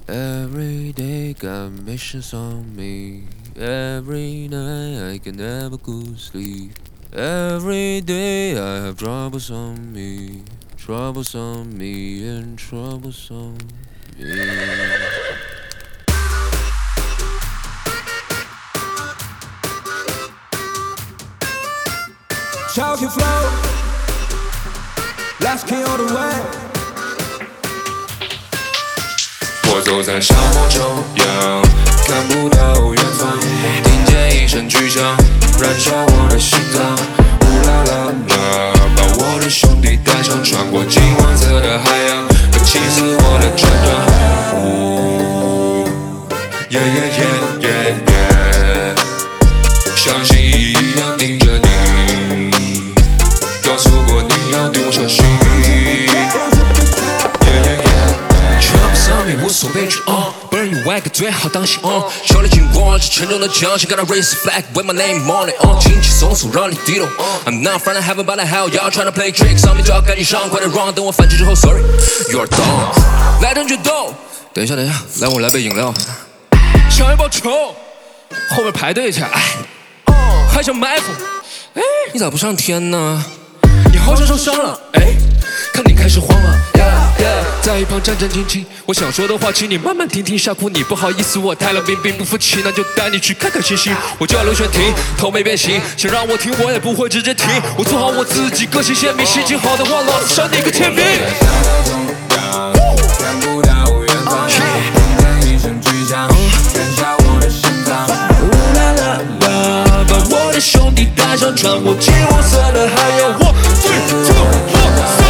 Every day got missions on me. Every night I can never go to sleep. Every day I have troubles on me. Troubles on me and troubles on me. Talking flow, last king all the way。 我走在沙漠中央，看不到远方，听见一声巨响，燃烧我的心脏。乌啦啦啦，把我的兄弟带上，穿过金黄色的海洋，和气死我的战场。呜，耶耶耶耶耶，像蜥蜴一样盯着你，告诉过你要对我小心。无所畏惧不然以外可最好当心手里紧握着沉重的枪，想 gotta raise a flag with my name on it 轻轻松松让你低头 I'm not from heaven but I hell y'all trying to play tricks 上面就要赶紧上，快点 run 等我反击之后 sorry you're dumb 来点决斗，等一下，来我来杯饮料，想要报仇，后面排队去，还想埋伏，你咋不上天呢？你好像受伤了，看你开始慌了，在一旁战战兢兢。我想说的话，请你慢慢听听。傻哭你不好意思，我太冷冰冰，不服气那就带你去看看星星。我叫刘玄庭，头没变形，想让我听我也不会直接停。我做好我自己，个性鲜明，心情好的话，老子赏你个天命。看不到远方，听见一声巨响，燃烧我的心脏。乌啦啦啦，把我的兄弟带上，穿过金黄色的海洋。1、2、3。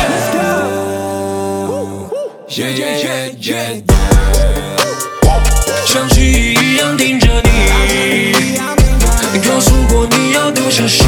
像蜥蜴一样盯着你，告诉过你要多小心。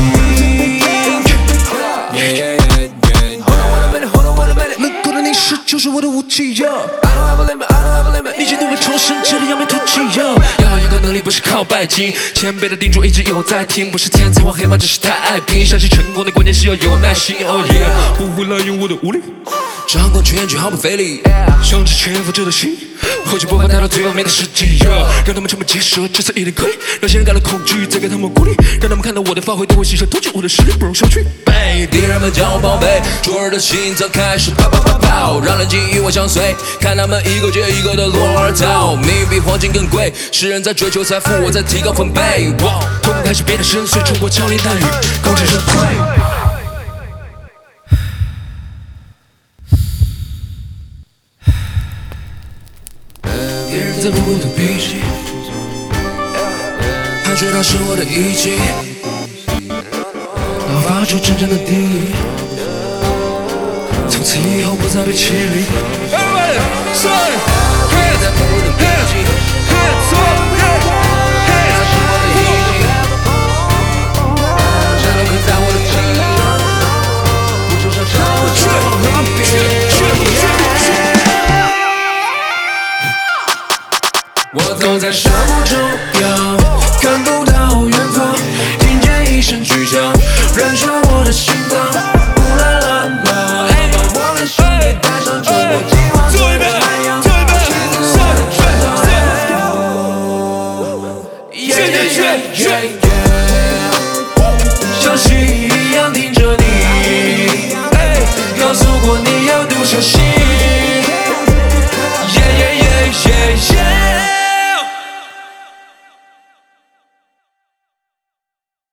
能够的凝视就是我的武器。你记得我重生，这里要没吐气。要一个能力不是靠拜金，前辈的叮嘱一直有在听，不是天才或黑马，只是太爱拼。相信成功的关键是要有耐心。Oh yeah， 不会滥用我的武力。掌控全局毫不费力，像只潜伏者的心，后期播放带到最后面的世纪，让他们全部接受，这次一定可以，让些人感到恐惧，再给他们鼓励，让他们看到我的发挥，对我牺牲，突起我的实力不容小觑。敌人们将我包围，灼热的心脏开始跑跑跑跑，让人与我相随，看他们一个接一个的落而逃。命比黄金更贵，世人在追求财富，我在提高分贝。痛苦开始变得深邃，冲过枪林弹雨，高声深跪。在不顾的脾气，还知道是我的义气，要发出真正的定义，从此以后不再被欺凌。Everybody say hands， 在不顾的脾气 ，hands up， hands， 是我的义气，战斗刻在我的记忆，不受伤超过我走在沙漠中央，